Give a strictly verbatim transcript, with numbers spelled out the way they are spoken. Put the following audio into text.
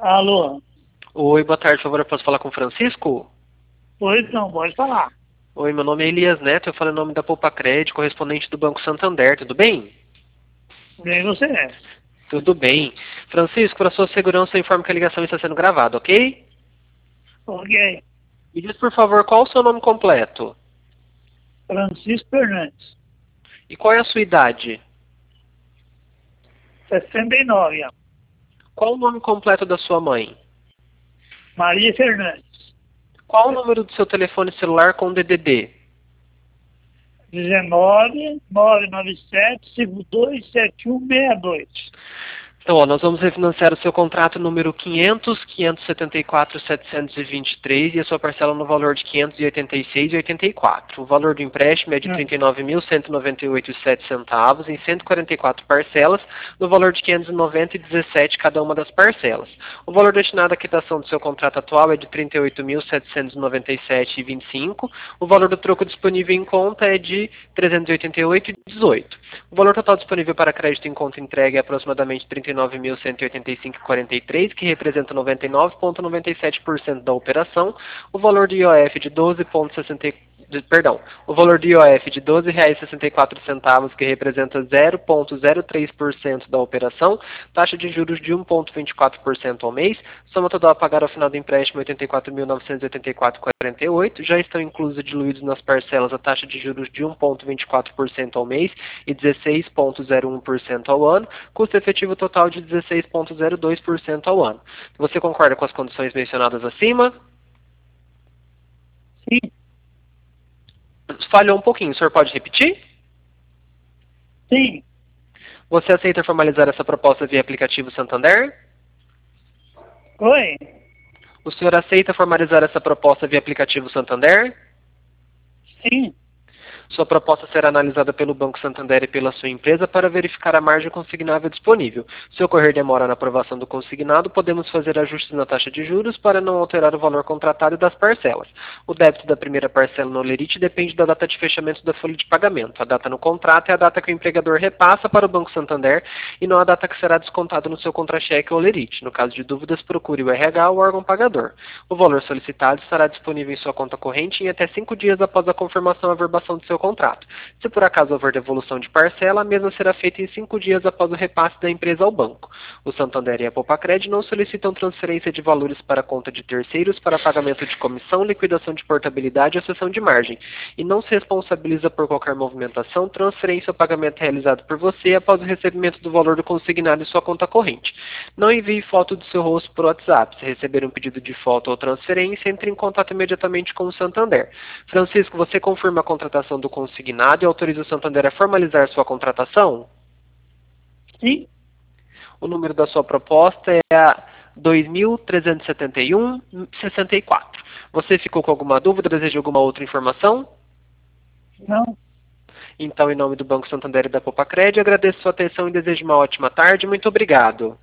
Alô? Oi, boa tarde, por favor, eu posso falar com o Francisco? Pois não, pode falar. Oi, meu nome é Elias Neto, eu falo em nome da Poupa Crédito, correspondente do Banco Santander, tudo bem? Bem você é. Tudo bem. Francisco, para sua segurança, eu informo que a ligação está sendo gravada, ok? Ok. Me diz, por favor, qual o seu nome completo? Francisco Fernandes. E qual é a sua idade? sessenta e nove. Qual o nome completo da sua mãe? Maria Fernandes. Qual o número do seu telefone celular com D D D? dezenove, nove nove sete, cinco dois sete um seis dois. Então, ó, nós vamos refinanciar o seu contrato número quinhentos, quinhentos e setenta e quatro, setecentos e vinte e três e a sua parcela no valor de quinhentos e oitenta e seis reais e oitenta e quatro centavos. O valor do empréstimo é de trinta e nove mil, cento e noventa e oito reais e sete centavos em cento e quarenta e quatro parcelas, no valor de quinhentos e noventa reais e dezessete centavos cada uma das parcelas. O valor destinado à quitação do seu contrato atual é de trinta e oito mil, setecentos e noventa e sete reais e vinte e cinco centavos. O valor do troco disponível em conta é de trezentos e oitenta e oito reais e dezoito centavos. O valor total disponível para crédito em conta entregue é aproximadamente trinta e nove mil, cento e oitenta e cinco reais e quarenta e três centavos, que representa noventa e nove vírgula noventa e sete por cento da operação. O valor do I O F de doze vírgula sessenta e quatro de- perdão, o valor do I O F de doze reais e sessenta e quatro centavos, que representa zero vírgula zero três por cento da operação, taxa de juros de um vírgula vinte e quatro por cento ao mês, soma total a pagar ao final do empréstimo oitenta e quatro mil, novecentos e oitenta e quatro reais e quarenta e oito centavos, já estão inclusos e diluídos nas parcelas a taxa de juros de um vírgula vinte e quatro por cento ao mês e dezesseis vírgula zero um por cento ao ano, custo efetivo total de dezesseis vírgula zero dois por cento ao ano. Você concorda com as condições mencionadas acima? Sim, Falhou um pouquinho, o senhor pode repetir? sim. Você aceita formalizar essa proposta via aplicativo Santander? Oi? O senhor aceita formalizar essa proposta via aplicativo Santander? Sim. Sua proposta será analisada pelo Banco Santander e pela sua empresa para verificar a margem consignável disponível. Se ocorrer demora na aprovação do consignado, podemos fazer ajustes na taxa de juros para não alterar o valor contratado e das parcelas. O débito da primeira parcela no Olerite depende da data de fechamento da folha de pagamento. A data no contrato é a data que o empregador repassa para o Banco Santander e não a data que será descontado no seu contra-cheque ou Olerite. No caso de dúvidas, procure o R H ou o órgão pagador. O valor solicitado estará disponível em sua conta corrente em até cinco dias após a confirmação e averbação do seu contrato. Se por acaso houver devolução de parcela, a mesma será feita em cinco dias após o repasse da empresa ao banco. O Santander e a Poupa-Cred não solicitam transferência de valores para a conta de terceiros para pagamento de comissão, liquidação de portabilidade ou cessão de margem, e não se responsabiliza por qualquer movimentação, transferência ou pagamento realizado por você após o recebimento do valor do consignado em sua conta corrente. Não envie foto do seu rosto por WhatsApp. Se receber um pedido de foto ou transferência, entre em contato imediatamente com o Santander. Francisco, você confirma a contratação do consignado e autoriza o Santander a formalizar sua contratação? Sim. O número da sua proposta é a dois mil trezentos e setenta e um, sessenta e quatro. Você ficou com alguma dúvida? Deseja alguma outra informação? Não. Então, em nome do Banco Santander e da Poupa-Cred, agradeço sua atenção e desejo uma ótima tarde. Muito obrigado.